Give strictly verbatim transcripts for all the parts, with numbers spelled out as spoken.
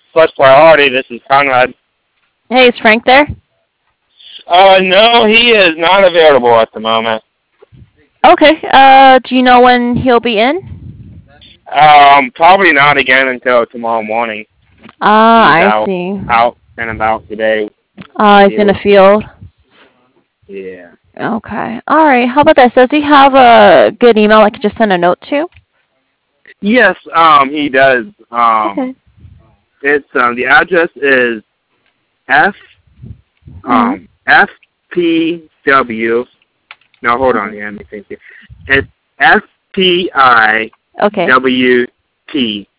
First priority, this is Conrad. Hey, is Frank there? Uh, no, he is not available at the moment. Okay. Uh, do you know when he'll be in? Um, probably not again until tomorrow morning. Ah, He's I out, see. out and about today. Uh, he's in the Field. field. Yeah. Okay. All right. How about this? Does he have a good email I could just send a note to? Yes, um, he does. Um, Okay. it's um, the address is F Hmm. um F P W. No, hold on. Yeah, let me think. Here. It's F P I Okay. W T.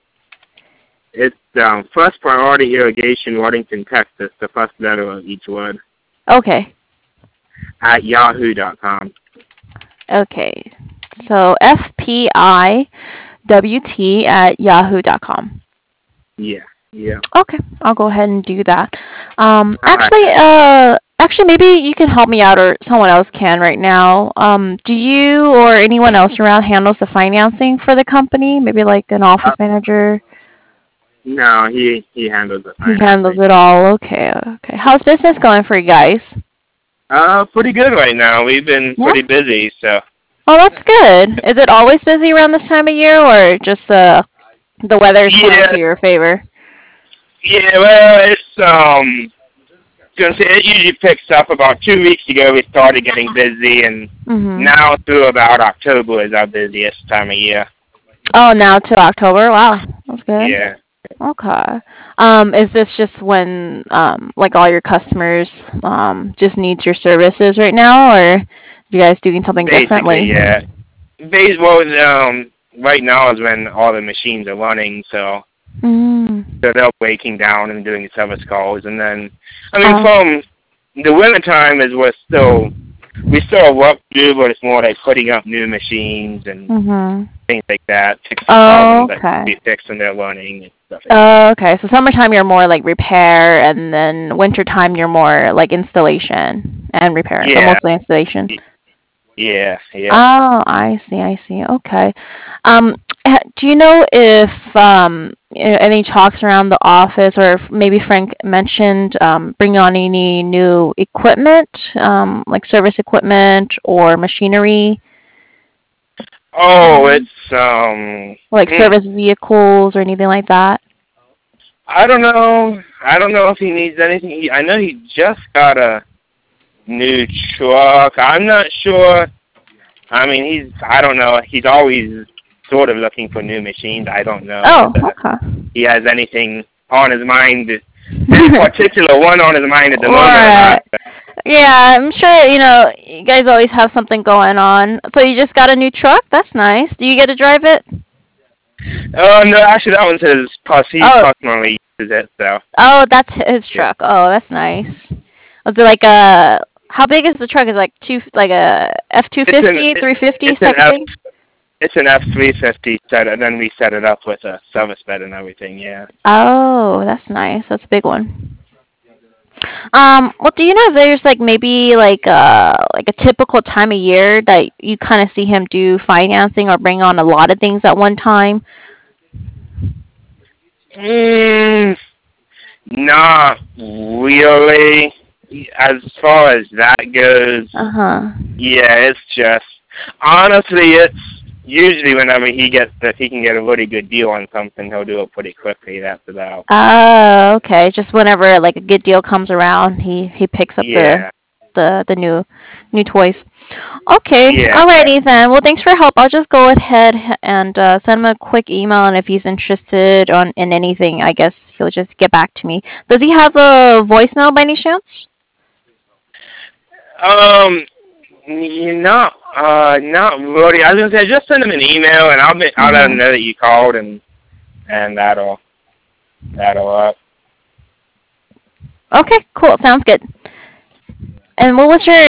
It's um, First Priority Irrigation, Waddington, Texas. The first letter of each word Okay. at yahoo dot com. Okay. So F P I W T at yahoo dot com. Yeah. Yeah. Okay, I'll go ahead and do that. Um, All right. actually, uh, actually, maybe you can help me out, or someone else can right now. Um, do you or anyone else around handles the financing for the company? Maybe like an Uh, office manager. no, he he handles the He handles financing. it all. Okay, okay. How's business going for you guys? Uh, pretty good right now. We've been Yeah. pretty busy, so. Oh, that's good. Is it always busy around this time of year, or just uh, the weather is playing Yeah. to your favor? Yeah. Well, it's um. Gonna say it usually picks up about two weeks ago. We started getting busy, and Mm-hmm. now through about October is our busiest time of year. Oh, now to October. Wow, that's good. Yeah. Okay. Um, is this just when um like all your customers um just needs your services right now, or you guys doing something Basically, differently? yeah. Baseball um right now is when all the machines are running, so Mm. so they're breaking down and doing service calls, and then I mean Oh. from the winter time is we're still we still have work to do, but it's more like putting up new machines and Mhm. things like that, fixing Oh, problems that can okay. be fixed when they're running and stuff like that. Oh, okay. So summertime you're more like repair, and then wintertime you're more like installation and repair. So Yeah, mostly installation. y- yeah, yeah. Oh, I see, I see. Okay. Um, ha- do you know if um a- any talks around the office, or if maybe Frank mentioned um bringing on any new equipment, um, like service equipment or machinery, Oh, it's um. like Hmm. service vehicles or anything like that? I don't know. I don't know if he needs anything. He, I know he just got a new truck. I'm not sure. I mean, he's. I don't know. He's always sort of looking for new machines. I don't know Oh, whether okay. he has anything on his mind, any particular one on his mind at the moment or Right. not. But, Yeah, I'm sure, you know, you guys always have something going on. So you just got a new truck? That's nice. Do you get to drive it? oh no, actually, that one's his. Plus, he Oh, personally uses it. So oh, that's his yeah, truck. Oh, that's nice. Was it like a? How big is the truck? Is it like two, like a F two it's an fifty, it, three fifty it's an type of F thing? it's an F three fifty set, and then we set it up with a service bed and everything. Yeah. Oh, that's nice. That's a big one. Um, well, do you know if there's like maybe like uh like a typical time of year that you kind of see him do financing or bring on a lot of things at one time? Mm, not really. As far as that goes, Uh huh. yeah, it's just honestly, it's usually whenever he gets if he can get a really good deal on something, he'll do it pretty quickly. That's about. Oh, okay. Just whenever like a good deal comes around, he he picks up the Yeah, the the new new toys. Okay, yeah, alrighty then. Well, thanks for your help. I'll just go ahead and uh, send him a quick email, and if he's interested on in anything, I guess he'll just get back to me. Does he have a voicemail by any chance? um, you know, uh, not really. I was gonna say just send him an email, and I'll be, I'll let him Mm-hmm. know that you called, and and that'll that'll uh. Okay, cool. Sounds good. And what was your